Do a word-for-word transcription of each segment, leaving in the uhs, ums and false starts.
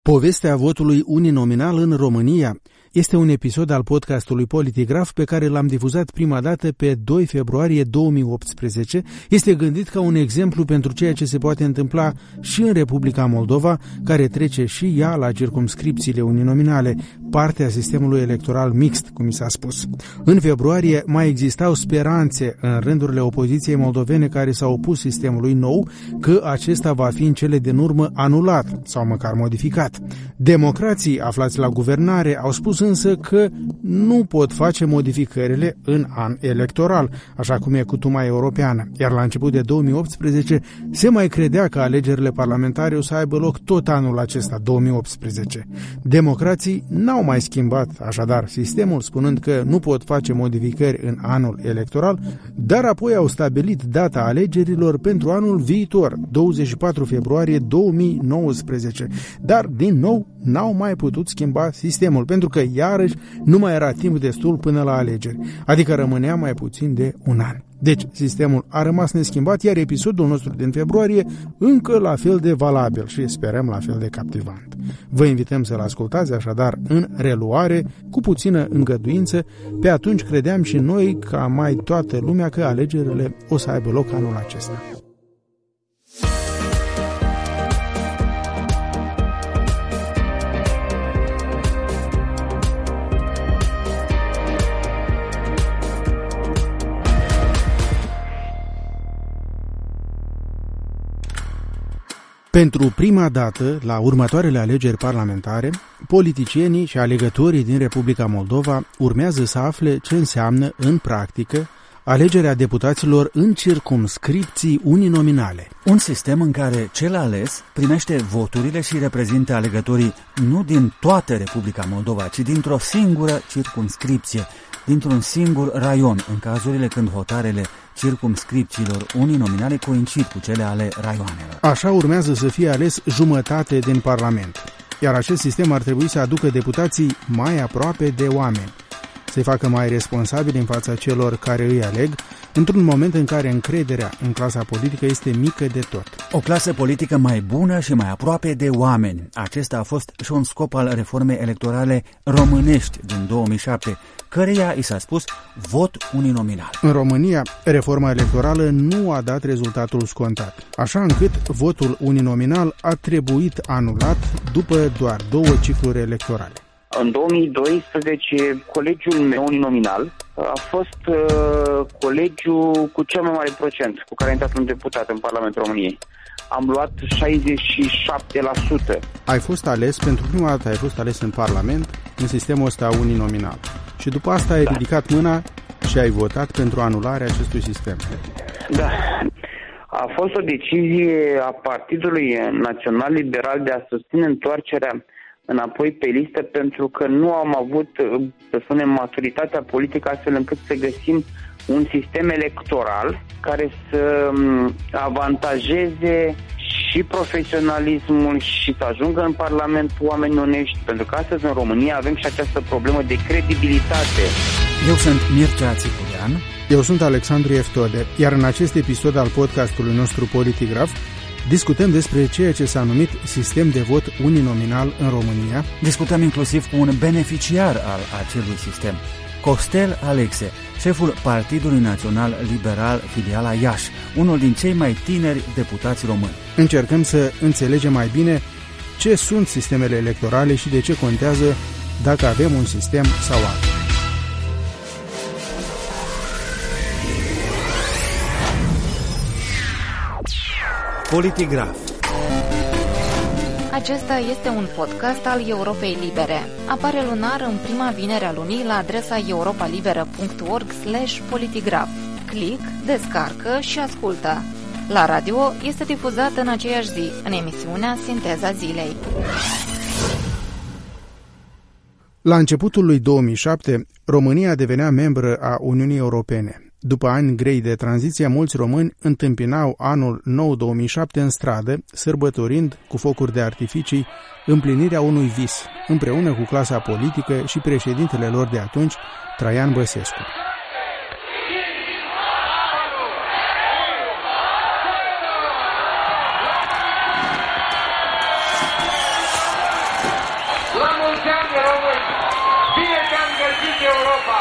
Povestea votului uninominal în România este un episod al podcastului Politigraf pe care l-am difuzat prima dată pe doi februarie două mii optsprezece. Este gândit ca un exemplu pentru ceea ce se poate întâmpla și în Republica Moldova, care trece și ea la circumscripțiile uninominale, partea sistemului electoral mixt, cum mi s-a spus. În februarie mai existau speranțe în rândurile opoziției moldovene care s-au opus sistemului nou că acesta va fi în cele din urmă anulat sau măcar modificat. Democrații aflați la guvernare au spus însă că nu pot face modificările în an electoral, așa cum e cutuma europeană, iar la început de două mii optsprezece se mai credea că alegerile parlamentare o să aibă loc tot anul acesta, două mii optsprezece. Democrații n-au mai schimbat așadar sistemul, spunând că nu pot face modificări în anul electoral, dar apoi au stabilit data alegerilor pentru anul viitor, douăzeci și patru februarie două mii nouăsprezece, dar din nou n-au mai putut schimba sistemul, pentru că iarăși nu mai era timp destul până la alegeri, adică rămânea mai puțin de un an. Deci, sistemul a rămas neschimbat, iar episodul nostru din februarie încă la fel de valabil și sperăm la fel de captivant. Vă invităm să-l ascultați așadar în reluare, cu puțină îngăduință. Pe atunci credeam și noi, ca mai toată lumea, că alegerile o să aibă loc anul acesta. Pentru prima dată, la următoarele alegeri parlamentare, politicienii și alegătorii din Republica Moldova urmează să afle ce înseamnă, în practică, alegerea deputaților în circumscripții uninominale. Un sistem în care cel ales primește voturile și reprezintă alegătorii nu din toată Republica Moldova, ci dintr-o singură circumscripție, dintr-un singur raion, în cazurile când hotarele circumscripțiilor uninominale coincid cu cele ale raioanelor. Așa urmează să fie ales jumătate din Parlament, iar acest sistem ar trebui să aducă deputații mai aproape de oameni, să-i facă mai responsabili în fața celor care îi aleg, într-un moment în care încrederea în clasa politică este mică de tot. O clasă politică mai bună și mai aproape de oameni. Acesta a fost și un scop al reformei electorale românești din două mii șapte, căreia i s-a spus vot uninominal. În România, reforma electorală nu a dat rezultatul scontat, așa încât votul uninominal a trebuit anulat după doar două cicluri electorale. În două mii doisprezece, colegiul meu uninominal a fost uh, colegiul cu cel mai mare procent cu care a intrat un deputat în Parlamentul României. Am luat șaizeci și șapte la sută. Ai fost ales, pentru prima dată ai fost ales în Parlament, în sistemul ăsta uninominal. Și după asta ai da. ridicat mâna și ai votat pentru anularea acestui sistem. Da. A fost o decizie a Partidului Național Liberal de a susține întoarcerea înapoi pe listă, pentru că nu am avut, să spunem, maturitatea politică astfel încât să găsim un sistem electoral care să avantajeze și profesionalismul și să ajungă în Parlament oameni onești, pentru că astăzi în România avem și această problemă de credibilitate. Eu sunt Mircea Țiculian. Eu sunt Alexandru Eftode, iar în acest episod al podcastului nostru Politigraf discutăm despre ceea ce s-a numit sistem de vot uninominal în România. Discutăm inclusiv cu un beneficiar al acelui sistem, Costel Alexe, șeful Partidului Național Liberal, filiala Iași, unul din cei mai tineri deputați români. Încercăm să înțelegem mai bine ce sunt sistemele electorale și de ce contează dacă avem un sistem sau altul. Politigraf. Acesta este un podcast al Europei Libere. Apare lunar în prima vinere a lunii la adresa europalibera punct org slash politigraf. Click, descarcă și ascultă. La radio este difuzat în aceeași zi, în emisiunea Sinteza Zilei. La începutul lui două mii șapte, România devenea membră a Uniunii Europene. După ani grei de tranziție, mulți români întâmpinau anul nou două mii șapte în stradă, sărbătorind cu focuri de artificii împlinirea unui vis, împreună cu clasa politică și președintele lor de atunci, Traian Băsescu. La mulți ani, români! Bine te-am găsit, Europa!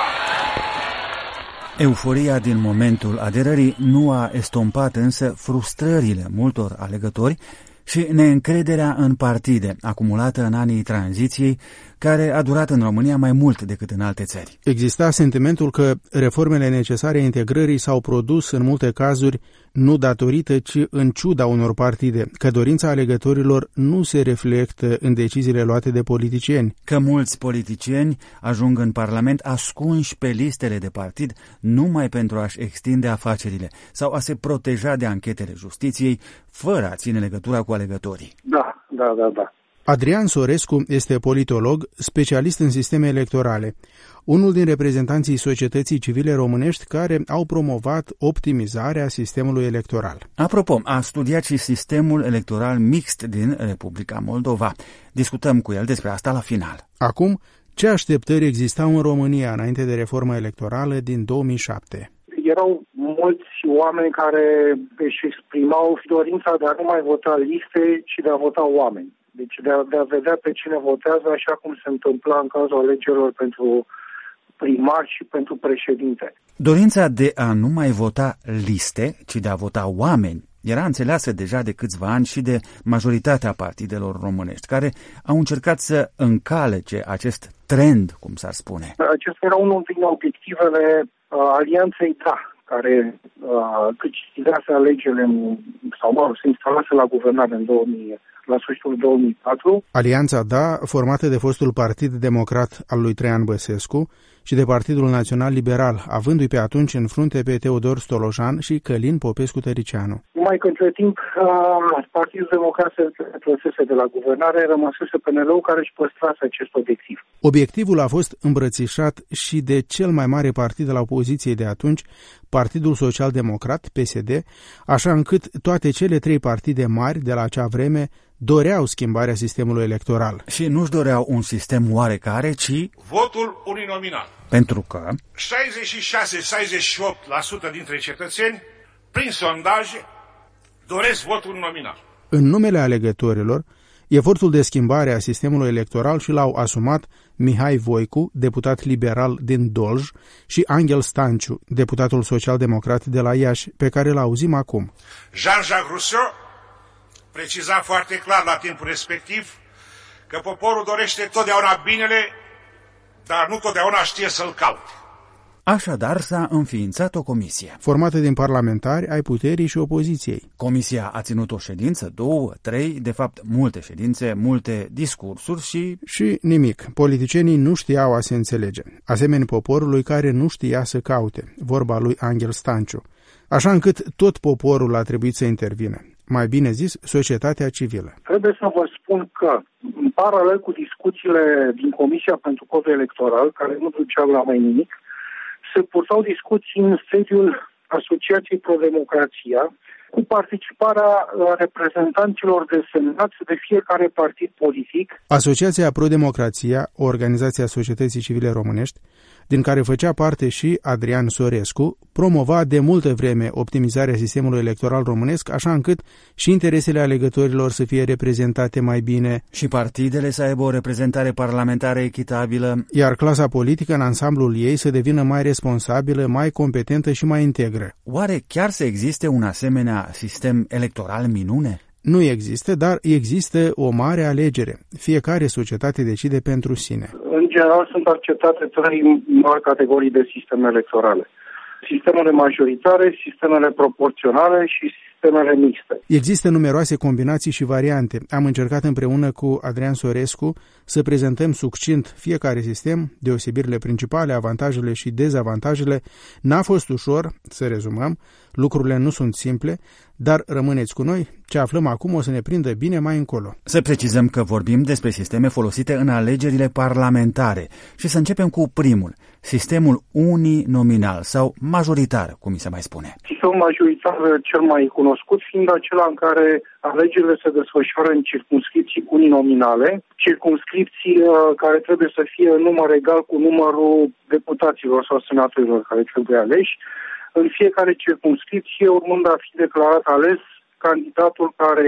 Euforia din momentul aderării nu a estompat însă frustrările multor alegători și neîncrederea în partide, acumulată în anii tranziției, care a durat în România mai mult decât în alte țări. Exista sentimentul că reformele necesare integrării s-au produs în multe cazuri nu datorită, ci în ciuda unor partide, că dorința alegătorilor nu se reflectă în deciziile luate de politicieni. Că mulți politicieni ajung în Parlament ascunși pe listele de partid numai pentru a-și extinde afacerile sau a se proteja de anchetele justiției, fără a ține legătura cu alegătorii. Da, da, da, da. Adrian Sorescu este politolog, specialist în sisteme electorale, unul din reprezentanții societății civile românești care au promovat optimizarea sistemului electoral. Apropo, a studiat și sistemul electoral mixt din Republica Moldova. Discutăm cu el despre asta la final. Acum, ce așteptări existau în România înainte de reforma electorală din două mii șapte? Erau mulți oameni care își exprimau dorința de a nu mai vota liste, ci de a vota oameni. Deci de a, de a vedea pe cine votează, așa cum se întâmpla în cazul alegerilor pentru primar și pentru președinte. Dorința de a nu mai vota liste, ci de a vota oameni, era înțeleasă deja de câțiva ani și de majoritatea partidelor românești, care au încercat să încalece acest trend, cum s-ar spune. Acesta era unul din obiectivele uh, Alianței Da, care uh, câștigase alegerile, sau mă rog, se instalase la guvernare în două mii, la sfârșitul două mii patru. Alianța Da, formată de fostul Partid Democrat al lui Traian Băsescu și de Partidul Național Liberal, avându-i pe atunci în frunte pe Teodor Stolojan și Călin Popescu-Tăricianu. Numai că între timp uh, Partidul Democrat se retrăsese de la guvernare, rămăsese P N L-ul care își păstrase acest obiectiv. Obiectivul a fost îmbrățișat și de cel mai mare partid al opoziției de atunci, Partidul Social Democrat, P S D, așa încât toate cele trei partide mari de la acea vreme doreau schimbarea sistemului electoral. Și nu-și doreau un sistem oarecare, ci votul uninominal. Pentru că șaizeci și șase - șaizeci și opt la sută dintre cetățeni, prin sondaje, doresc votul nominal. În numele alegătorilor, efortul de schimbare a sistemului electoral și l-au asumat Mihai Voicu, deputat liberal din Dolj, și Angel Stanciu, deputatul social-democrat de la Iași, pe care l-auzim acum. Jean-Jacques Rousseau preciza foarte clar la timpul respectiv că poporul dorește totdeauna binele, dar nu totdeauna știe să-l caute. Așadar s-a înființat o comisie, formată din parlamentari ai puterii și opoziției. Comisia a ținut o ședință, două, trei, de fapt multe ședințe, multe discursuri și... Și nimic. Politicienii nu știau a se înțelege, asemeni poporului care nu știa să caute, vorba lui Angel Stanciu, așa încât tot poporul a trebuit să intervină. Mai bine zis, societatea civilă. Trebuie să vă spun că, în paralel cu discuțiile din Comisia pentru Cod Electoral, care nu duceau la mai nimic, se purtau discuții în sediul Asociației Pro-Democrația, cu participarea reprezentanților desemnați de fiecare partid politic. Asociația Pro-Democrația, o organizație a societății civile românești, din care făcea parte și Adrian Sorescu, promova de multă vreme optimizarea sistemului electoral românesc, așa încât și interesele alegătorilor să fie reprezentate mai bine și partidele să aibă o reprezentare parlamentară echitabilă, iar clasa politică în ansamblul ei să devină mai responsabilă, mai competentă și mai integră. Oare chiar să existe un asemenea sistem electoral minune? Nu există, dar există o mare alegere. Fiecare societate decide pentru sine. În general sunt acceptate trei mari categorii de sisteme electorale. Sistemele majoritare, sistemele proporționale și sistemele mixte. Există numeroase combinații și variante. Am încercat împreună cu Adrian Sorescu să prezentăm succint fiecare sistem, deosebirile principale, avantajele și dezavantajele. N-a fost ușor, să rezumăm, lucrurile nu sunt simple, dar rămâneți cu noi, ce aflăm acum o să ne prindă bine mai încolo. Să precizăm că vorbim despre sisteme folosite în alegerile parlamentare și să începem cu primul, sistemul uninominal sau majoritar, cum mi se mai spune. Sistemul majoritar cel mai cunoscut fiind acela în care alegerile se desfășoară în circumscripții uninominale, circumscripții care trebuie să fie în număr egal cu numărul deputaților sau senatorilor care trebuie aleși. În fiecare circumscripție, urmând a fi declarat ales, candidatul care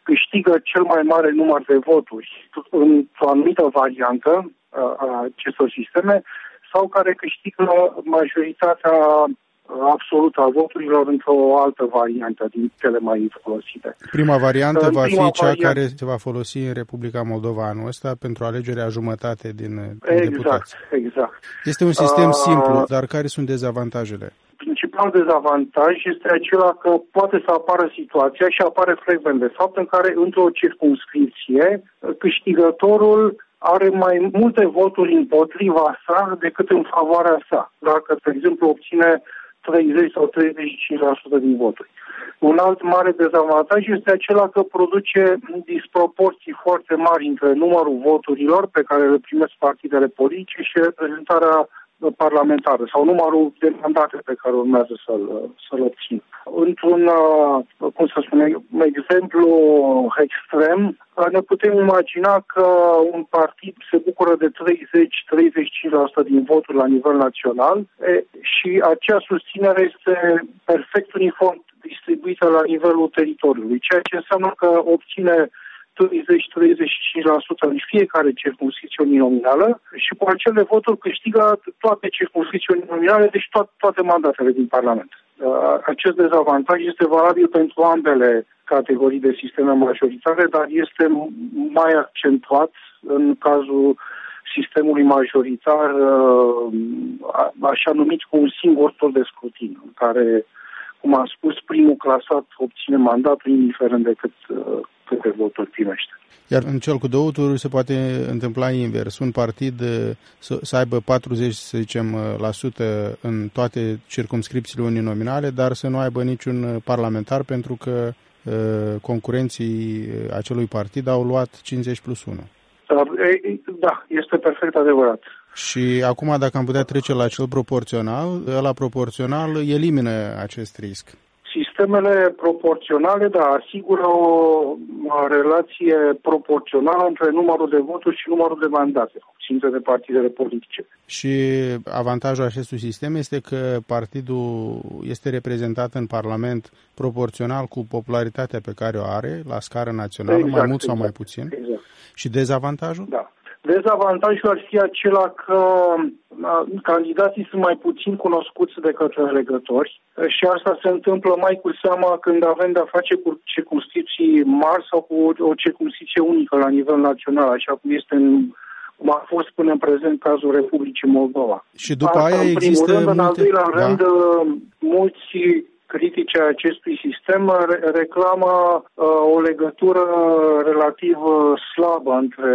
câștigă cel mai mare număr de voturi într-o anumită variantă a acestor sisteme sau care câștigă majoritatea absolută a voturilor într-o altă variantă din cele mai folosite. Prima variantă în va prima fi cea variantă... care se va folosi în Republica Moldova anul ăsta pentru alegerea jumătate din exact, deputați. Exact. Este un sistem uh... simplu, dar care sunt dezavantajele? Principalul dezavantaj este acela că poate să apară situația și apare frecvent de fapt în care într-o circumscripție câștigătorul are mai multe voturi împotriva sa decât în favoarea sa. Dacă, de exemplu, obține treizeci sau treizeci și cinci la sută din voturi. Un alt mare dezavantaj este acela că produce disproporții foarte mari între numărul voturilor pe care le primesc partidele politice și reprezentarea parlamentară sau numărul de mandate pe care urmează să-l, să-l obțin. Într-un, cum să spune, exemplu extrem, ne putem imagina că un partid se bucură de treizeci la treizeci și cinci la sută din voturi la nivel național e, și acea susținere este perfect uniform distribuită la nivelul teritoriului, ceea ce înseamnă că obține treizeci la treizeci și cinci la sută în fiecare circumscripție uninominală și cu acele voturi câștigă toate circumscripțiile uninominale, deci to- toate mandatele din Parlament. Acest dezavantaj este valabil pentru ambele categorii de sisteme majoritare, dar este mai accentuat în cazul sistemului majoritar, așa numit cu un singur tur de scrutin, în care, cum am spus, primul clasat obține mandatul indiferent de cât câte voturi primește. Iar în cel cu două tururi se poate întâmpla invers. Un partid să, să aibă patruzeci, să zicem, la sută în toate circumscripțiile uninominale, dar să nu aibă niciun parlamentar pentru că uh, concurenții acelui partid au luat cincizeci plus unu. Da, este perfect adevărat. Și acum, dacă am putea trece la cel proporțional, ăla proporțional elimină acest risc. Sistemele proporționale, da, asigură o relație proporțională între numărul de voturi și numărul de mandate obținute de partidele politice. Și avantajul acestui sistem este că partidul este reprezentat în Parlament proporțional cu popularitatea pe care o are la scară națională, exact, mai mult sau exact, mai puțin. Exact. Și dezavantajul? Da. Dezavantajul ar fi acela că candidații sunt mai puțin cunoscuți de către alegători și asta se întâmplă mai cu seama când avem de-a face cu circumscripții mari sau cu o circumscripție unică la nivel național, așa cum este în, cum a fost până în prezent cazul Republicii Moldova. Și după asta, aia în există primul rând, multe... în al doilea da. rând, mulți critici a acestui sistem reclamă uh, o legătură relativ slabă între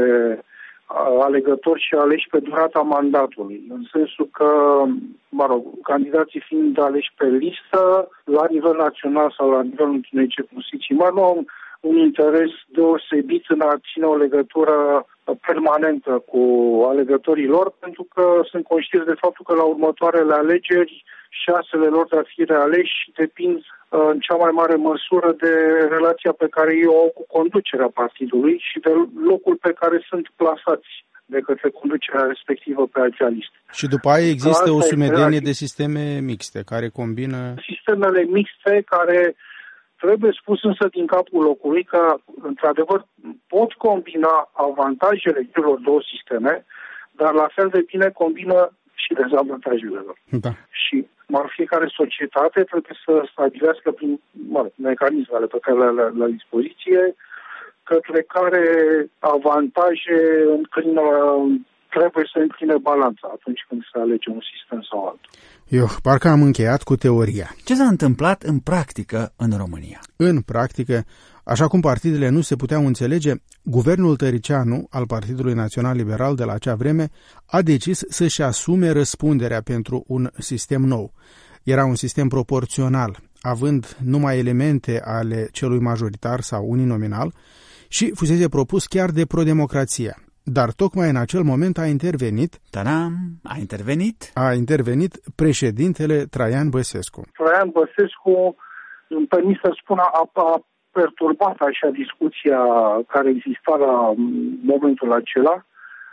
alegători și aleși pe durata mandatului, în sensul că, mă rog, candidații fiind aleși pe listă, la nivel național sau la nivelul unei circumscripții mari, nu au un interes deosebit în a ține o legătură permanentă cu alegătorii lor, pentru că sunt conștienți de faptul că la următoarele alegeri șansele lor de a fi realeși depind în cea mai mare măsură de relația pe care ei o au cu conducerea partidului și de locul pe care sunt plasați de către conducerea respectivă pe acea listă. Și după aia există o sumedenie de sisteme mixte care combină... Sistemele mixte care trebuie spus însă din capul locului că, într-adevăr, pot combina avantajele celor două sisteme, dar la fel de bine combină și dezavantajele lor. Da. Și fiecare societate trebuie să stabilească prin mă, mecanismele pe care le are la dispoziție, către care avantaje înclină, trebuie să încline balanța atunci când se alege un sistem sau altul. Eu parcă am încheiat cu teoria. Ce s-a întâmplat în practică în România? În practică, așa cum partidele nu se puteau înțelege, guvernul Tăricianu al Partidului Național Liberal de la acea vreme a decis să-și asume răspunderea pentru un sistem nou. Era un sistem proporțional, având numai elemente ale celui majoritar sau uninominal și fusese propus chiar de pro-democrație. Dar tocmai în acel moment a intervenit... Tadam! A intervenit? A intervenit președintele Traian Băsescu. Traian Băsescu, îmi permis să spun, a, a perturbat așa discuția care exista la momentul acela,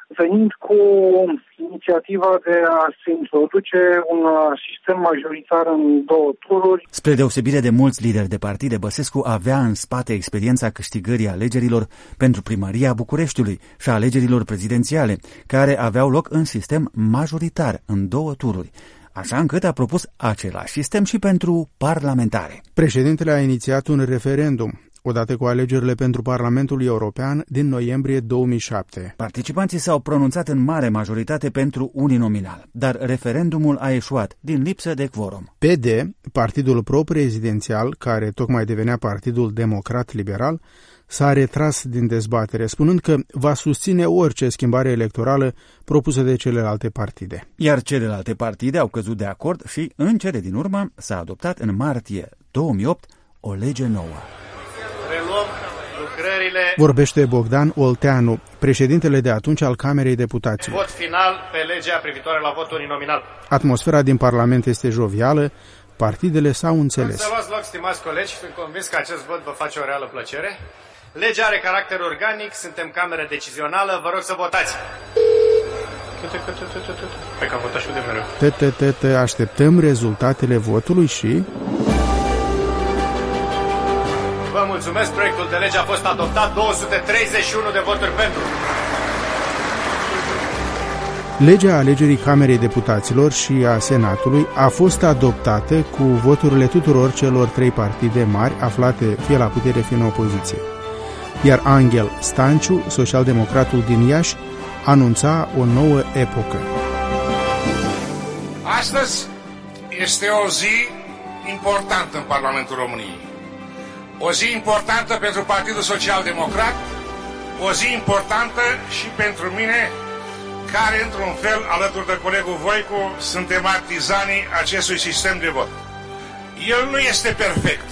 venind cu inițiativa de a se introduce un sistem majoritar în două tururi. Spre deosebire de mulți lideri de partide, Băsescu avea în spate experiența câștigării alegerilor pentru primăria Bucureștiului și a alegerilor prezidențiale, care aveau loc în sistem majoritar, în două tururi, așa încât a propus același sistem și pentru parlamentare. Președintele a inițiat un referendum odată cu alegerile pentru Parlamentul European din noiembrie două mii șapte. Participanții s-au pronunțat în mare majoritate pentru uninominal, dar referendumul a eșuat din lipsă de quorum. P D, partidul pro-prezidențial, care tocmai devenea Partidul Democrat Liberal, s-a retras din dezbatere, spunând că va susține orice schimbare electorală propusă de celelalte partide. Iar celelalte partide au căzut de acord și, în cele din urmă, s-a adoptat în martie două mii opt o lege nouă. Reluăm lucrările. Vorbește Bogdan Olteanu, președintele de atunci al Camerei Deputaților. Vot final pe legea privitoare la votul uninominal. Atmosfera din Parlament este jovială, partidele s-au înțeles. Să luați loc, stimați colegi, sunt convins că acest vot vă face o reală plăcere. Legea are caracter organic, suntem cameră decizională, vă rog să votați. Pe că am votat și de mereu. Așteptăm rezultatele votului și... Vă mulțumesc, proiectul de lege a fost adoptat, două sute treizeci și unu de voturi pentru. Legea alegerii Camerei Deputaților și a Senatului a fost adoptată cu voturile tuturor celor trei partide mari aflate fie la putere, fie în opoziție. Iar Angel Stanciu, socialdemocratul din Iași, anunța o nouă epocă. Astăzi este o zi importantă în Parlamentul României. O zi importantă pentru Partidul Social Democrat, o zi importantă și pentru mine, care, într-un fel, alături de colegul Voicu, suntem artizanii acestui sistem de vot. El nu este perfect,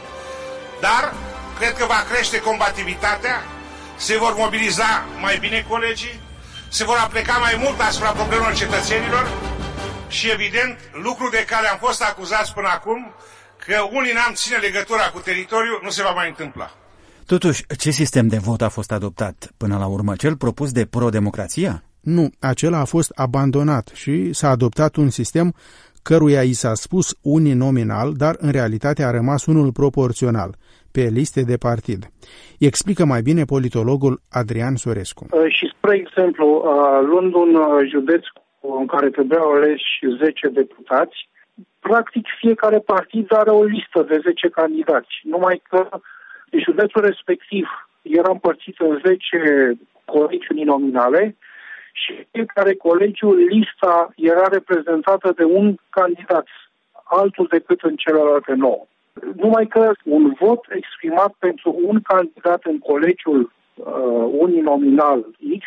dar cred că va crește combativitatea, se vor mobiliza mai bine colegii, se vor apleca mai mult asupra problemelor cetățenilor și, evident, lucru de care am fost acuzați până acum, că unii n-am ține legătura cu teritoriul, nu se va mai întâmpla. Totuși, ce sistem de vot a fost adoptat până la urmă? Cel propus de pro-democrația? Nu, acela a fost abandonat și s-a adoptat un sistem căruia i s-a spus uninominal, dar în realitate a rămas unul proporțional, pe liste de partid. Explică mai bine politologul Adrian Sorescu. Și, spre exemplu, luând un județ în care trebuiau aleși zece deputați, practic fiecare partid are o listă de zece candidați, numai că județul respectiv era împărțit în zece colegii uninominale și fiecare colegiu, lista era reprezentată de un candidat, altul decât în celelalte nouă. Numai că un vot exprimat pentru un candidat în colegiul uh, uninominal X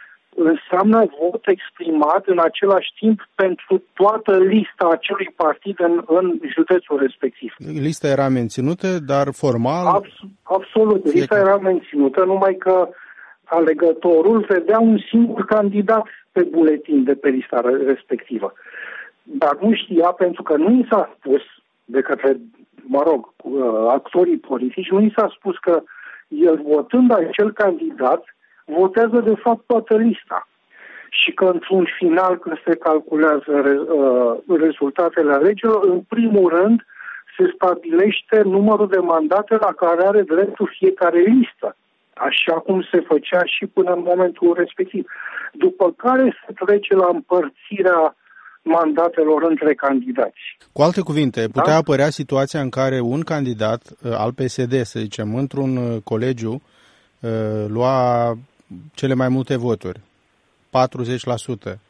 înseamnă vot exprimat în același timp pentru toată lista acelui partid în, în județul respectiv. Lista era menținută, dar formal... Abs- absolut, lista fiecare. Era menținută, numai că alegătorul vedea un singur candidat pe buletin de pe lista respectivă. Dar nu știa, pentru că nu i s-a spus de către, mă rog, actorii politici, nu i s-a spus că el, votând acel candidat, votează de fapt toată lista. Și că într-un final, când se calculează uh, rezultatele alegerilor, în primul rând se stabilește numărul de mandate la care are dreptul fiecare listă, așa cum se făcea și până în momentul respectiv. După care se trece la împărțirea mandatelor între candidați. Cu alte cuvinte, putea da? apărea situația în care un candidat uh, al P S D, să zicem, într-un uh, colegiu, uh, lua cele mai multe voturi, patruzeci la sută,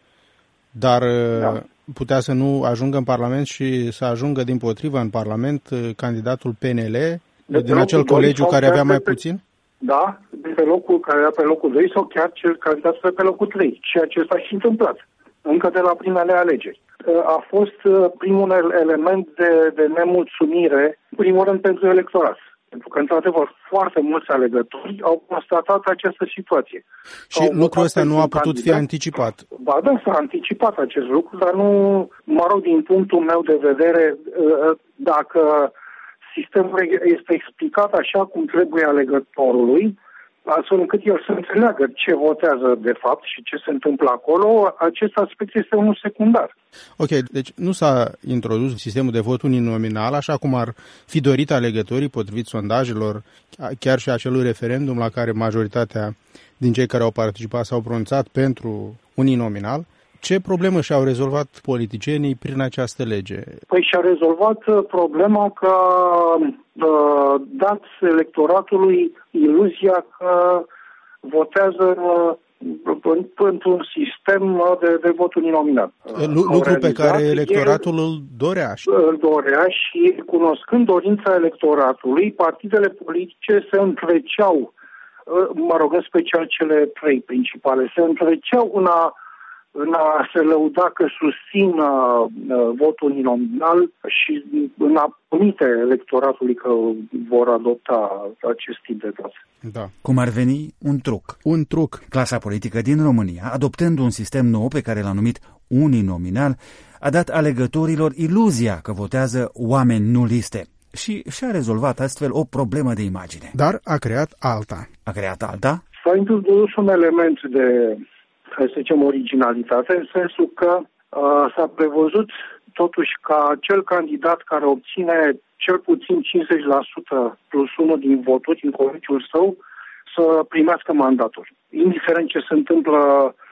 dar da. putea să nu ajungă în Parlament și să ajungă dimpotrivă în Parlament candidatul P N L de din acel colegiu care avea mai pe, puțin? Da, de pe locul care era pe locul doi sau chiar cel candidat pe, pe locul trei. Și acesta a și întâmplat, încă de la primele alegeri. A fost primul element de, de nemulțumire, în primul rând pentru electorat. Pentru că, într-adevăr, foarte mulți alegători au constatat această situație. Și au lucrul ăsta nu a putut candidat. fi anticipat. Ba da, s-a anticipat acest lucru, dar nu, mă rog, din punctul meu de vedere, dacă sistemul este explicat așa cum trebuie alegătorului, astfel încât el să înțeleagă ce votează de fapt și ce se întâmplă acolo, acest aspect este unul secundar. Ok, deci nu s-a introdus sistemul de vot uninominal, așa cum ar fi dorit alegătorii, potrivit sondajelor, chiar și acelui referendum la care majoritatea din cei care au participat s-au pronunțat pentru uninominal. Ce problemă și-au rezolvat politicienii prin această lege? Păi și-a rezolvat problema că uh, dat electoratului iluzia că votează uh, pentru un sistem de, de vot uninominal. Lucru pe care electoratul el, îl dorea. Îl dorea și, cunoscând dorința electoratului, partidele politice se întreceau, mă rog, în special cele trei principale, se întreceau în a în a se lăuda că susțin uh, votul uninominal și în a promite electoratului că vor adopta acest tip de vot. Da. Cum ar veni un truc. Un truc. Clasa politică din România, adoptând un sistem nou pe care l-a numit uninominal, a dat alegătorilor iluzia că votează oameni nu liste și și-a rezolvat astfel o problemă de imagine. Dar a creat alta. A creat alta? S-a introdus un element de, să zicem, originalitate, în sensul că uh, s-a prevăzut totuși ca acel candidat care obține cel puțin cincizeci la sută plus unul din voturi în colegiul său să primească mandatul. Indiferent ce se întâmplă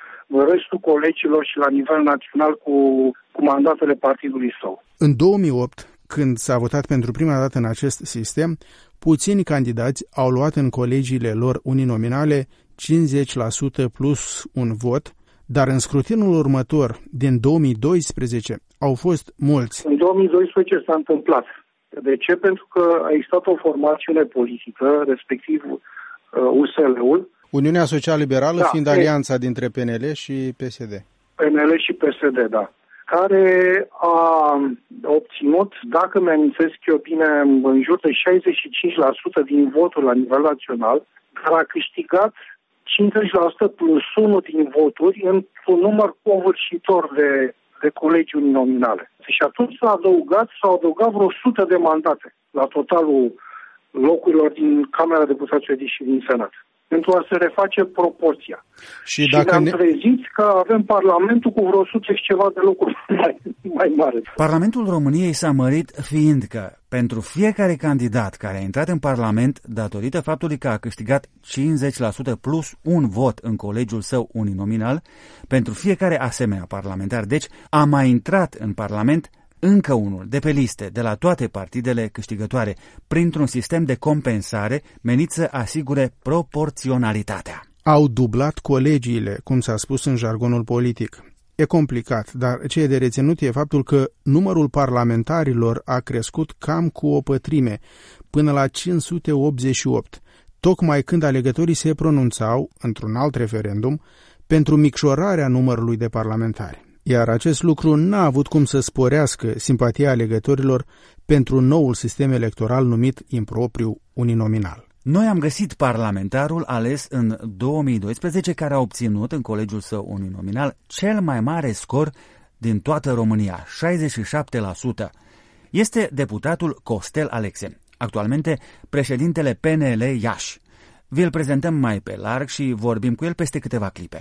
restul colegilor și la nivel național cu, cu mandatele partidului său. În două mii opt, când s-a votat pentru prima dată în acest sistem, puțini candidați au luat în colegiile lor uninominale cincizeci la sută plus un vot, dar în scrutinul următor, din două mii doisprezece, au fost mulți. În două mii doisprezece s-a întâmplat. De ce? Pentru că a existat o formațiune politică, respectiv U S L-ul. Uniunea Social-Liberală, da, fiind e, alianța dintre P N L și P S D. P N L și P S D, da. Care a obținut, dacă mi-amintesc eu bine, în jur de șaizeci și cinci la sută din voturi la nivel național, dar a câștigat cincizeci la sută plus unu din voturi într-un număr covârșitor de, de colegi uninominale. Și atunci s-a adăugat, s-au adăugat vreo o sută de mandate la totalul locurilor din Camera Deputaților și din Senat, pentru a se reface proporția. Și, și dacă ne-am ne... trezit că avem Parlamentul cu vreo o sută și ceva de locuri mai, mai mare. Parlamentul României s-a mărit fiindcă pentru fiecare candidat care a intrat în Parlament, datorită faptului că a câștigat cincizeci la sută plus un vot în colegiul său uninominal, pentru fiecare asemenea parlamentar, deci a mai intrat în Parlament încă unul de pe liste de la toate partidele câștigătoare, printr-un sistem de compensare menit să asigure proporționalitatea. Au dublat colegiile, cum s-a spus în jargonul politic. E complicat, dar ce e de reținut e faptul că numărul parlamentarilor a crescut cam cu o pătrime, până la cinci sute optzeci și opt, tocmai când alegătorii se pronunțau, într-un alt referendum, pentru micșorarea numărului de parlamentari. Iar acest lucru n-a avut cum să sporească simpatia alegătorilor pentru noul sistem electoral numit impropriu uninominal. Noi am găsit parlamentarul ales în două mii doisprezece care a obținut în colegiul său uninominal cel mai mare scor din toată România, șaizeci și șapte la sută. Este deputatul Costel Alexe, actualmente președintele P N L Iași. Vi-l prezentăm mai pe larg și vorbim cu el peste câteva clipe.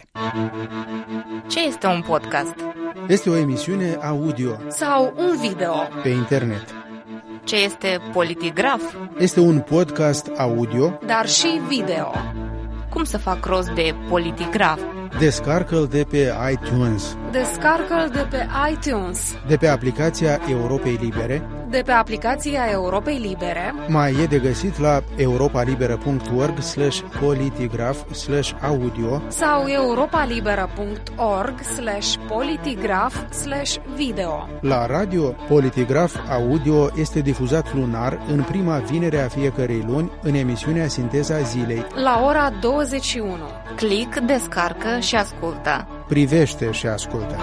Ce este un podcast? Este o emisiune audio sau un video pe internet. Ce este Politigraf? Este un podcast audio, dar și video. Cum să fac rost de Politigraf? Descarcă-l de pe iTunes. Descarcă-l de pe iTunes. De pe aplicația Europei Libere. De pe aplicația Europei Libere. Mai e de găsit la europalibera.org slash politigraf slash audio sau europalibera.org slash politigraf slash video. La radio, Politigraf Audio este difuzat lunar în prima vinere a fiecărei luni în emisiunea Sinteza Zilei. La ora douăzeci și unu. Click, descarcă și ascultă. Privește și ascultă.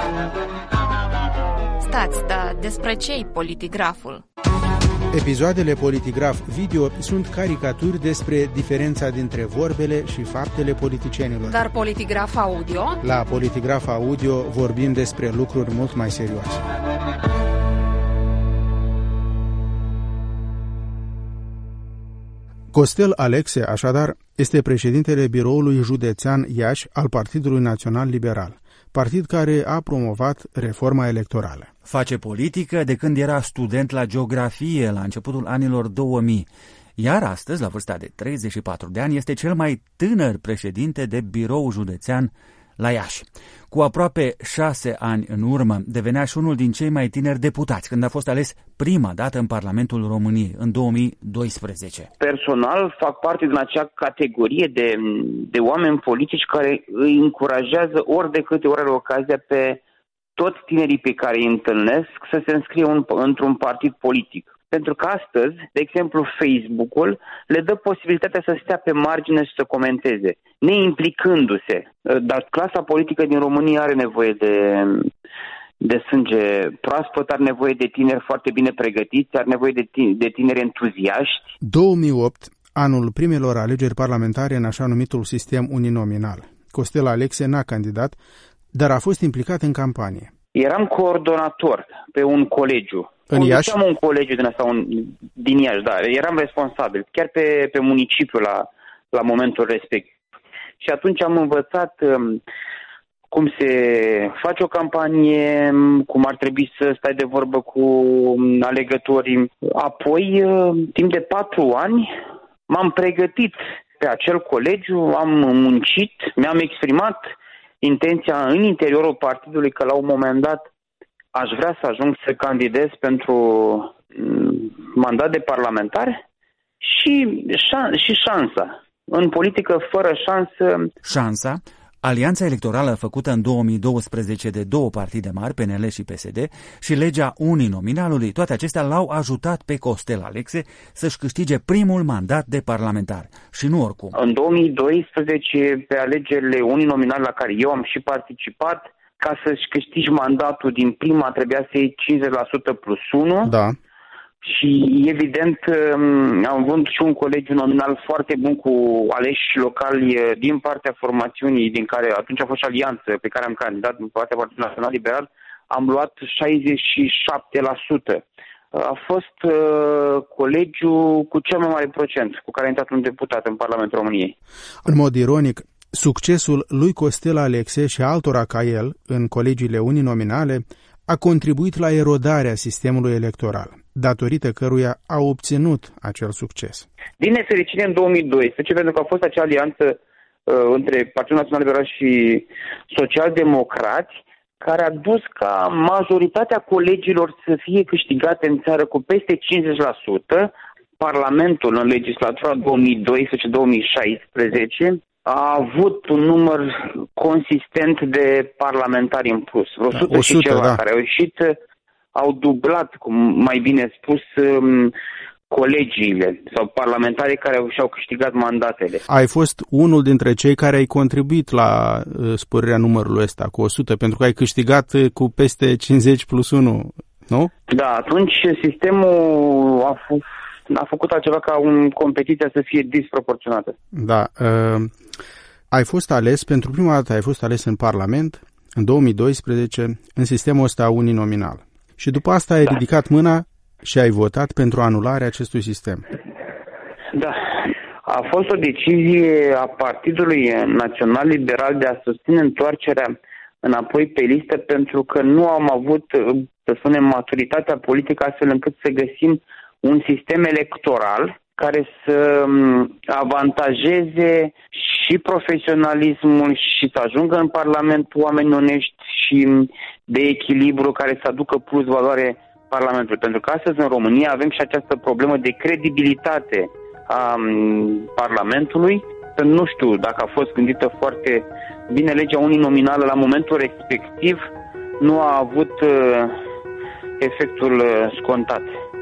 Stați, dar despre ce-i Politigraful? Episoadele Politigraf Video sunt caricaturi despre diferența dintre vorbele și faptele politicienilor. Dar Politigraf Audio? La Politigraf Audio vorbim despre lucruri mult mai serioase. Costel Alexe, așadar, este președintele biroului județean Iași al Partidului Național Liberal, partid care a promovat reforma electorală. Face politică de când era student la geografie la începutul anilor două mii, iar astăzi, la vârsta de treizeci și patru de ani, este cel mai tânăr președinte de birou județean la Iași. Cu aproape șase ani în urmă, devenea și unul din cei mai tineri deputați, când a fost ales prima dată în Parlamentul României, în două mii doisprezece. Personal, fac parte din acea categorie de, de oameni politici care îi încurajează ori de câte ori are ocazia pe toți tinerii pe care îi întâlnesc să se înscrie un, într-un partid politic. Pentru că astăzi, de exemplu, Facebook-ul le dă posibilitatea să stea pe margine și să comenteze, neimplicându-se. Dar clasa politică din România are nevoie de, de sânge proaspăt, are nevoie de tineri foarte bine pregătiți, are nevoie de tineri, de tineri entuziaști. două mii opt, anul primelor alegeri parlamentare în așa numitul sistem uninominal. Costel Alexe n-a candidat, dar a fost implicat în campanie. Eram coordonator pe un colegiu. În Iași? Am un colegiu din asta, un, din Iași, da. Eram responsabil, chiar pe, pe municipiu la, la momentul respectiv. Și atunci am învățat um, cum se face o campanie, cum ar trebui să stai de vorbă cu alegătorii. Apoi, uh, timp de patru ani, m-am pregătit pe acel colegiu, am muncit, mi-am exprimat intenția în interiorul partidului că la un moment dat aș vrea să ajung să candidez pentru mandat de parlamentar și, șan- și șansa. În politică, fără șansă... Șansa? Alianța electorală făcută în două mii douăsprezece de două partide mari, P N L și P S D, și legea uninominalului, toate acestea l-au ajutat pe Costel Alexe să-și câștige primul mandat de parlamentar. Și nu oricum. În două mii doisprezece, pe alegerile uninominale la care eu am și participat, ca să-și câștigi mandatul din prima, trebuia să iei cincizeci la sută plus unu. Da. Și, evident, am avut și un colegiu nominal foarte bun cu aleși locali din partea formațiunii, din care atunci a fost și alianță pe care am candidat din partea Partidului Național Liberal, am luat șaizeci și șapte la sută. A fost uh, colegiul cu cel mai mare procent cu care a intrat un deputat în Parlamentul României. În mod ironic, succesul lui Costel Alexe și altora ca el în colegiile uninominale a contribuit la erodarea sistemului electoral, datorită căruia a obținut acel succes. Din nefericire, în două mii doisprezece, pentru că a fost acea alianță uh, între Partidul Național Liberal și Social-Democrați, care a dus ca majoritatea colegilor să fie câștigate în țară cu peste cincizeci la sută, Parlamentul în legislatura două mii doisprezece două mii șaisprezece a avut un număr consistent de parlamentari în plus. Vreo da, sută și ceva da. care au ieșit, au dublat, cum mai bine spus, colegiile sau parlamentarii care și-au câștigat mandatele. Ai fost unul dintre cei care ai contribuit la sporirea numărului ăsta cu o sută, pentru că ai câștigat cu peste cincizeci plus unu, nu? Da, atunci sistemul a fost a făcut altceva ca un competiția să fie disproporționată. Da. Uh, ai fost ales, pentru prima dată ai fost ales în Parlament, în două mii doisprezece, în sistemul ăsta uninominal. Și după asta ai da. ridicat mâna și ai votat pentru anularea acestui sistem. Da. A fost o decizie a Partidului Național Liberal de a susține întoarcerea înapoi pe listă, pentru că nu am avut, să spunem, maturitatea politică astfel încât să găsim un sistem electoral care să avantajeze și profesionalismul și să ajungă în Parlament oameni onești și de echilibru care să aducă plus valoare Parlamentului. Pentru că astăzi în România avem și această problemă de credibilitate a Parlamentului. Nu știu dacă a fost gândită foarte bine legea uninominală la momentul respectiv, nu a avut efectul scontat.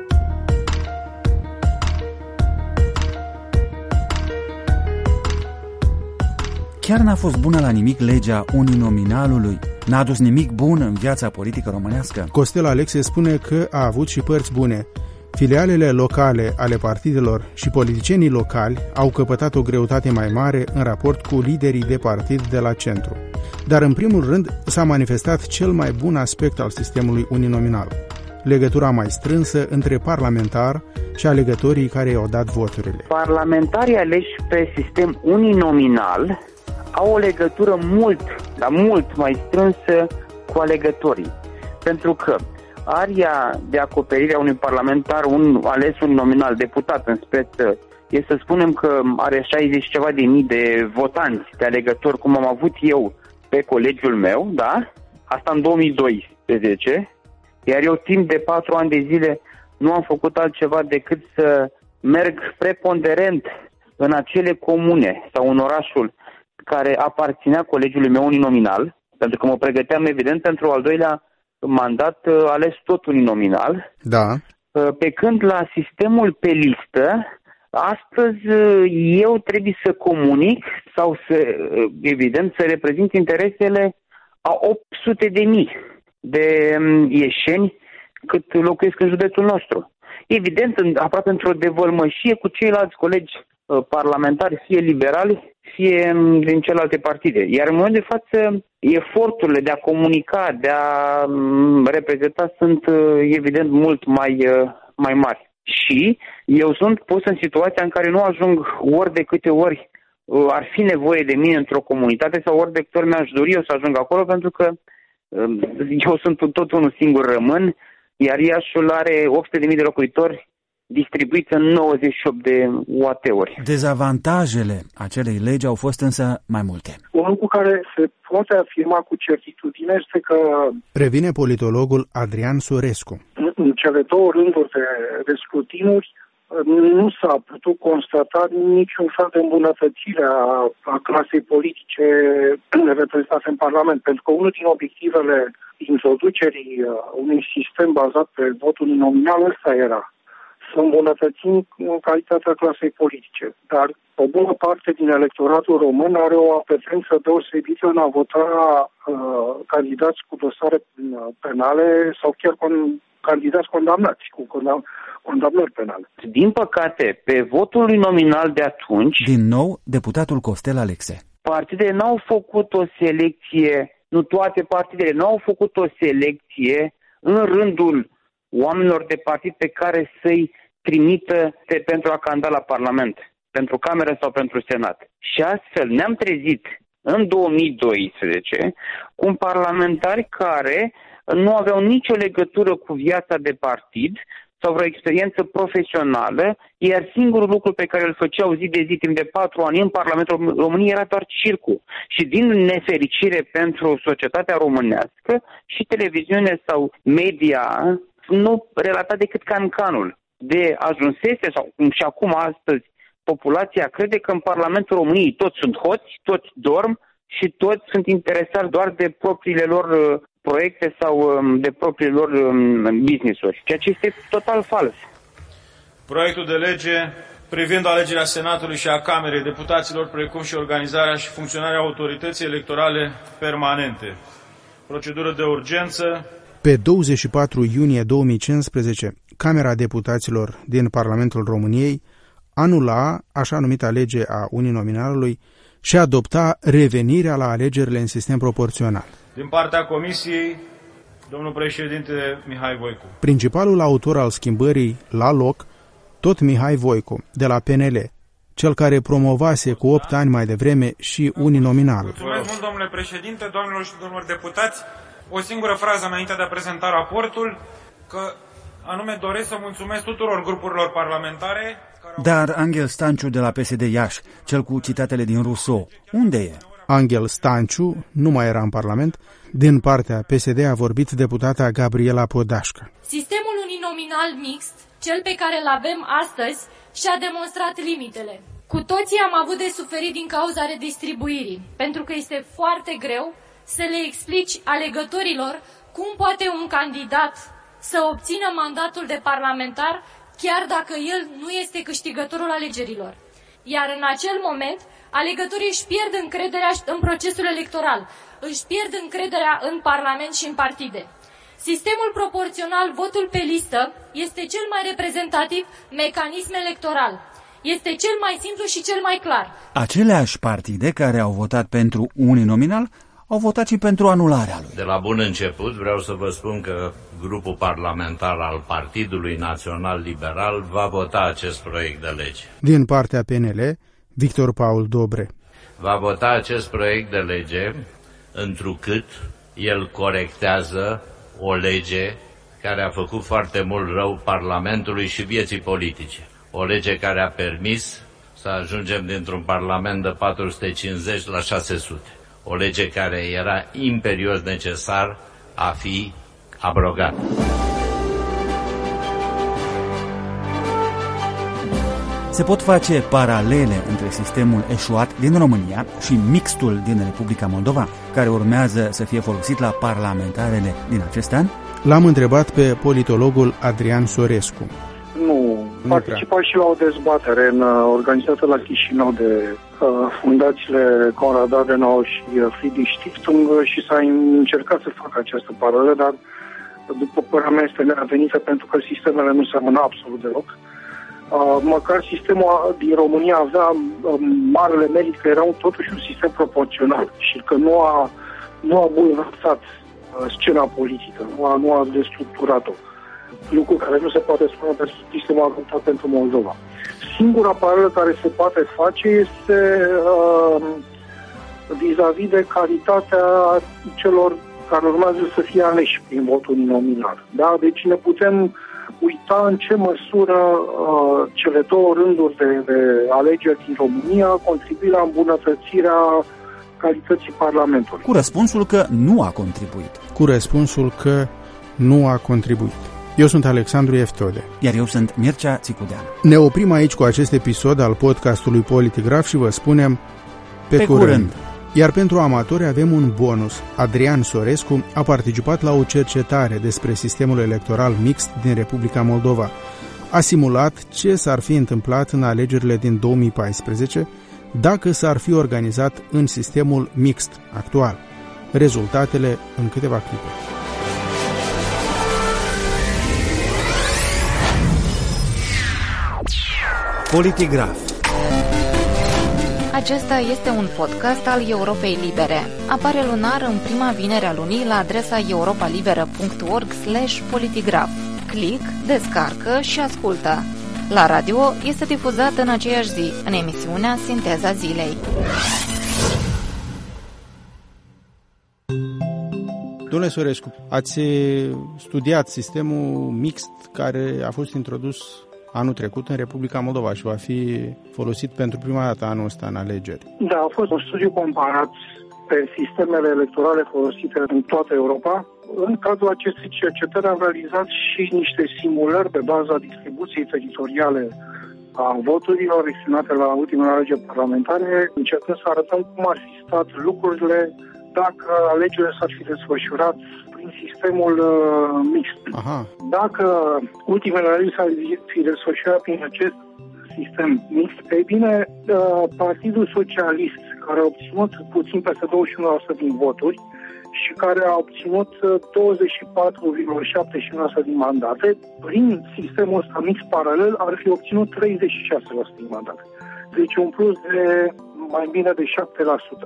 Chiar n-a fost bună la nimic legea uninominalului? N-a adus nimic bun în viața politică românească? Costel Alexe spune că a avut și părți bune. Filialele locale ale partidelor și politicienii locali au căpătat o greutate mai mare în raport cu liderii de partid de la centru. Dar în primul rând s-a manifestat cel mai bun aspect al sistemului uninominal: legătura mai strânsă între parlamentar și alegătorii care i-au dat voturile. Parlamentarii aleși pe sistem uninominal au o legătură mult, dar mult mai strânsă cu alegătorii. Pentru că aria de acoperire a unui parlamentar un, ales uninominal, deputat în speță, e să spunem că are șaizeci ceva de mii de votanți, de alegători, cum am avut eu pe colegiul meu, da? Asta în două mii doisprezece, iar eu timp de patru ani de zile nu am făcut altceva decât să merg preponderent în acele comune sau în orașul care aparținea colegiului meu uninominal, pentru că mă pregăteam evident pentru al doilea mandat ales tot uninominal. Da. Pe când la sistemul pe listă, astăzi eu trebuie să comunic sau să, evident, să reprezint interesele a opt sute de mii de ieșeni cât locuiesc în județul nostru. Evident, aproape într-o devălmășie cu ceilalți colegi parlamentari, fie liberali, fie din celelalte partide. Iar în momentul de față, eforturile de a comunica, de a reprezenta sunt, evident, mult mai, mai mari. Și eu sunt pus în situația în care nu ajung ori de câte ori ar fi nevoie de mine într-o comunitate sau ori de câte ori mi-aș dori eu să ajung acolo, pentru că eu sunt tot unul singur rămân, iar Iașiul are opt sute de mii de locuitori distribuiți în nouăzeci și opt de U A T-uri. Dezavantajele acelei legi au fost însă mai multe. Un lucru care se poate afirma cu certitudine este că... Revine politologul Adrian Sorescu. În cele două rânduri de, de scrutinuri nu s-a putut constata niciun fel de îmbunătățire a, a clasei politice reprezentate în Parlament, pentru că unul din obiectivele introducerii unui sistem bazat pe votul nominal ăsta era să îmbunătățim calitatea clasei politice. Dar o bună parte din electoratul român are o apetență deosebită în a vota uh, candidați cu dosare penale sau chiar con- candidați condamnați cu condam- condamnări penale. Din păcate, pe votul nominal de atunci... Din nou, deputatul Costel Alexe. Partidele n-au făcut o selecție, nu toate partidele n-au făcut o selecție în rândul oamenilor de partid pe care să-i trimită pentru a candida la Parlament, pentru Cameră sau pentru Senat. Și astfel ne-am trezit în două mii doisprezece cu parlamentari care nu aveau nicio legătură cu viața de partid sau vreo experiență profesională, iar singurul lucru pe care îl făceau zi de zi timp de patru ani în Parlamentul României era doar circul. Și din nefericire pentru societatea românească și televiziune sau media nu relata decât cancanul. De ajunsese, sau cum și acum astăzi, populația crede că în Parlamentul României toți sunt hoți, toți dorm și toți sunt interesați doar de propriile lor uh, proiecte sau um, de propriile lor um, business-uri, ceea ce este total fals. Proiectul de lege privind alegerea Senatului și a Camerei Deputaților, precum și organizarea și funcționarea autorității electorale permanente. Procedură de urgență. Pe douăzeci și patru iunie două mii cincisprezece, Camera Deputaților din Parlamentul României anula așa numita lege a uninominalului și adopta revenirea la alegerile în sistem proporțional. Din partea Comisiei, domnul președinte Mihai Voicu. Principalul autor al schimbării la loc, tot Mihai Voicu, de la P N L, cel care promovase cu opt ani mai devreme și uninominalul. Mulțumesc mult, domnule președinte, doamnelor și domnilor deputați. O singură frază înainte de a prezenta raportul, că anume doresc să mulțumesc tuturor grupurilor parlamentare. Dar Angel Stanciu de la P S D Iași, cel cu citatele din Rousseau, unde e? Angel Stanciu nu mai era în Parlament. Din partea P S D a vorbit deputata Gabriela Podașca. Sistemul uninominal mixt, cel pe care îl avem astăzi, și-a demonstrat limitele. Cu toții am avut de suferit din cauza redistribuirii, pentru că este foarte greu să le explici alegătorilor cum poate un candidat să obțină mandatul de parlamentar chiar dacă el nu este câștigătorul alegerilor. Iar în acel moment, alegătorii își pierd încrederea în procesul electoral, își pierd încrederea în Parlament și în partide. Sistemul proporțional, votul pe listă, este cel mai reprezentativ mecanism electoral. Este cel mai simplu și cel mai clar. Aceleași partide care au votat pentru uninominal au votat și pentru anularea lui. De la bun început vreau să vă spun că grupul parlamentar al Partidului Național Liberal va vota acest proiect de lege. Din partea P N L, Victor Paul Dobre. Va vota acest proiect de lege întrucât el corectează o lege care a făcut foarte mult rău Parlamentului și vieții politice. O lege care a permis să ajungem dintr-un Parlament de patru sute cincizeci la șase sute. O lege care era imperios necesar a fi abrogată. Se pot face paralele între sistemul eșuat din România și mixtul din Republica Moldova, care urmează să fie folosit la parlamentarele din acest an? L-am întrebat pe politologul Adrian Sorescu. Nu, participa și la o dezbatere în, organizată la Chișinău de uh, fundațiile Konrad Adenauer și uh, Friedrich Stiftung și s-a încercat să facă această paralelă, dar după părerea mea este neavenită pentru că sistemele nu seamănă absolut deloc. Uh, măcar sistemul din România avea uh, marele merit că era un, totuși un sistem proporțional și că nu a, nu a bulversat uh, scena politică, nu a, nu a destructurat-o. Lucru care nu se poate spune pe sistemul adoptat pentru Moldova. Singura paralelă care se poate face este uh, vis-a-vis de calitatea celor care urmează să fie aleși prin votul nominal. Da? Deci ne putem uita în ce măsură uh, cele două rânduri de, de alegeri din România contribuie la îmbunătățirea calității Parlamentului. Cu răspunsul că nu a contribuit. Cu răspunsul că nu a contribuit. Eu sunt Alexandru Eftode. Iar eu sunt Mircea Țicudean. Ne oprim aici cu acest episod al podcastului Politigraf și vă spunem pe, pe curând. curând. Iar pentru amatori avem un bonus. Adrian Sorescu a participat la o cercetare despre sistemul electoral mixt din Republica Moldova. A simulat ce s-ar fi întâmplat în alegerile din două mii paisprezece dacă s-ar fi organizat în sistemul mixt actual. Rezultatele în câteva clipe. Politigraf. Acesta este un podcast al Europei Libere. Apare lunar în prima vinere a lunii la adresa europalibera punct org slash politigraf. Click, descarcă și ascultă. La radio este difuzat în aceeași zi, în emisiunea Sinteza Zilei. Domnule Sorescu, ați studiat sistemul mixt care a fost introdus anul trecut în Republica Moldova și va fi folosit pentru prima dată anul ăsta în alegeri. Da, a fost un studiu comparat pe sistemele electorale folosite în toată Europa. În cadrul acestei cercetări am realizat și niște simulări pe baza distribuției teritoriale a voturilor exprimate la ultimele alegeri parlamentare, încercând să arătăm cum ar fi stat lucrurile dacă alegerile s-ar fi desfășurat prin sistemul uh, mixt. Aha. Dacă ultimele alegeri s-ar fi desfășurat prin acest sistem mixt, ei bine, uh, Partidul Socialist, care a obținut puțin peste douăzeci și unu la sută din voturi și care a obținut douăzeci și patru virgulă șaptezeci și unu la sută din mandate, prin sistemul ăsta mixt paralel ar fi obținut treizeci și șase la sută din mandate. Deci un plus de mai bine de șapte la sută.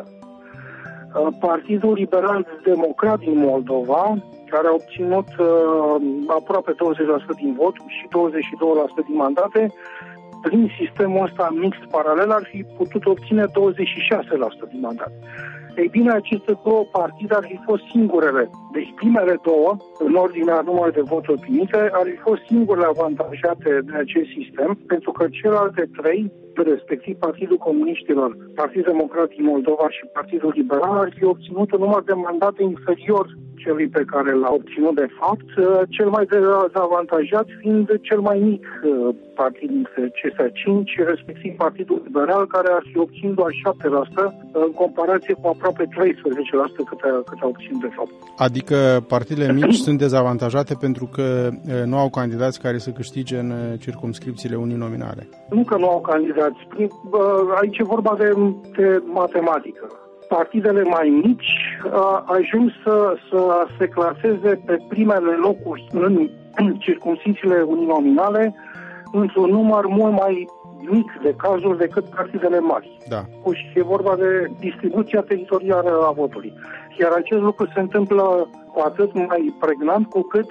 Partidul Liberal Democrat din Moldova, care a obținut uh, aproape douăzeci la sută din vot și douăzeci și doi la sută din mandate, prin sistemul ăsta mixt paralel ar fi putut obține douăzeci și șase la sută din mandate. Ei bine, aceste două partide ar fi fost singurele. Deci primele două, în ordinea numărului de voturi primite, ar fi fost singurele avantajate de acest sistem, pentru că celelalte trei, respectiv Partidul Comuniștilor, Partidul Democrat din Moldova și Partidul Liberal, ar fi obținut un număr de mandate inferior celui pe care l-a obținut de fapt, cel mai dezavantajat fiind cel mai mic partid din C S cinci, respectiv Partidul Liberal, care ar fi obținut doar șapte la sută în comparație cu aproape treisprezece la sută cât a, cât a obținut de fapt. Adică partidele mici sunt dezavantajate pentru că nu au candidați care să câștige în circumscripțiile uninominale? Nu că nu au candidați. Aici e vorba de, de matematică. Partidele mai mici uh, ajung să, să se claseze pe primele locuri în, în circumscripțiile uninominale într-un număr mult mai mic de cazuri decât partidele mari. Da. Și e vorba de distribuția teritorială a votului. Iar acest lucru se întâmplă cu atât mai pregnant cu cât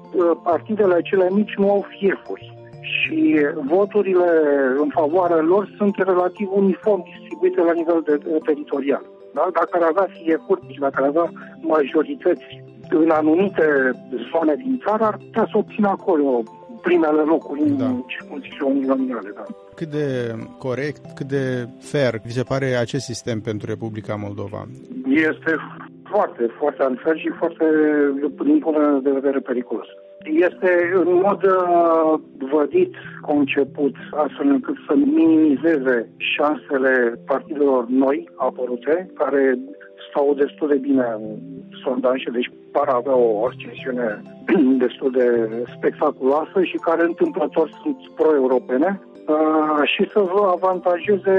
partidele acelea mici nu au fiefuri și voturile în favoarea lor sunt relativ uniform distribuite la nivel de, de teritorial. Da? Dacă ar avea fiefuri, deci dacă ar avea majorități în anumite zone din țară, ar putea să obțină acolo primele locuri da. în circumscripții uninominale. Da. Cât de corect, cât de fair vi se pare acest sistem pentru Republica Moldova? Este foarte, foarte unfair și foarte, din punct de vedere, periculos. Este în mod uh, vădit conceput astfel încât să minimizeze șansele partidelor noi apărute, care stau destul de bine în sondaje, deci par avea o ascensiune destul de spectaculoasă și care întâmplător sunt pro-europene uh, și să vă avantajeze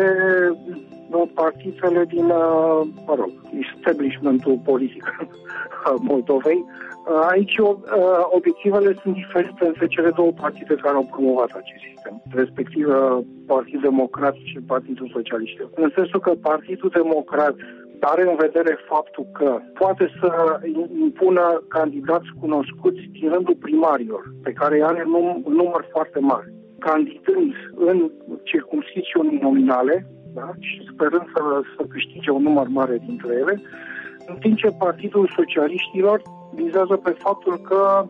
partidele din, uh, mă rog, establishmentul politic al Moldovei. Aici obiectivele sunt diferite între cele două partide care au promovat acest sistem, respectiv Partidul Democrat și Partidul Socialist. În sensul că Partidul Democrat are în vedere faptul că poate să impună candidați cunoscuți din rândul primarilor, pe care are un număr foarte mare, candidând în circumscripții uninominale, da? Și sperând să, să câștige un număr mare dintre ele, în timp ce Partidul Socialiștilor vizează pe faptul că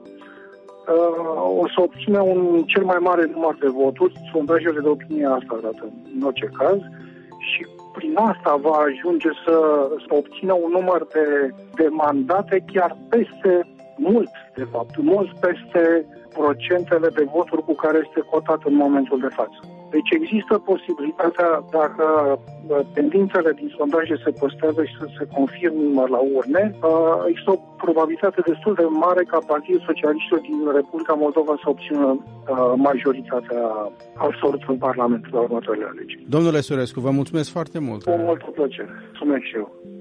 uh, o să obțină un cel mai mare număr de voturi, sondajele de opinie asta arată în orice caz, și prin asta va ajunge să, să obțină un număr de, de mandate chiar peste, mult de fapt, mult peste procentele de voturi cu care este cotat în momentul de față. Deci există posibilitatea, dacă tendințele din sondaje se păstrează și să se confirmă la urne, există o probabilitate destul de mare ca Partidul Socialiștilor din Republica Moldova să obțină majoritatea absolută în Parlament la următoarele alegeri. Domnule Surescu, vă mulțumesc foarte mult. Cu multă plăcere. Mulțumesc și eu.